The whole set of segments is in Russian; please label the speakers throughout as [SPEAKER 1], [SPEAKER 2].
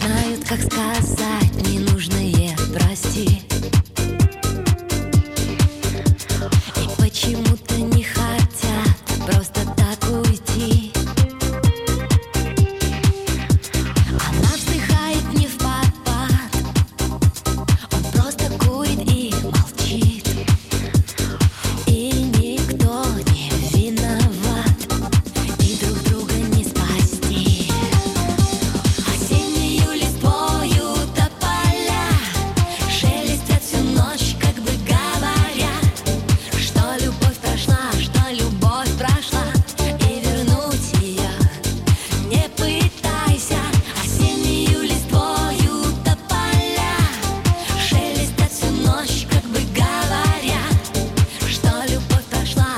[SPEAKER 1] знают, как сказать ненужное «прости». И почему-то не хотят просто так уйти. Она вздыхает не впопад, он просто курит и молчит. И никто не виноват, и друг друга не спасти. Осеннюю листвою тополя шелестят всю ночь, как бы говоря, что любовь прошла, и вернуть ее не пытайся. Осеннюю листвою тополя шелестят всю ночь, как бы говоря, что любовь прошла,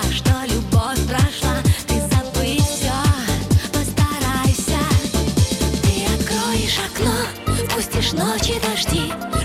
[SPEAKER 1] ты забыть все постарайся. Ты откроешь окно, впустишь ночи дожди,